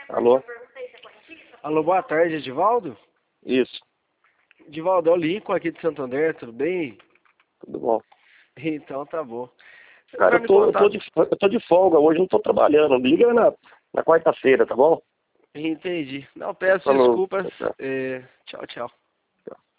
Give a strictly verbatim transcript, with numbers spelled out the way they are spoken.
Alô? Alô, boa tarde, Edivaldo? Isso, Edivaldo, é o Lincoln aqui de Santo André, tudo bem? tudo bom. Então tá bom. Você Cara, vai eu me tô, eu contar... tô, de, eu tô de folga hoje, não tô trabalhando. Liga na, na quarta-feira, tá bom? Entendi. Não, peço Falou. desculpas. Tchau, tchau. É... Tchau, tchau.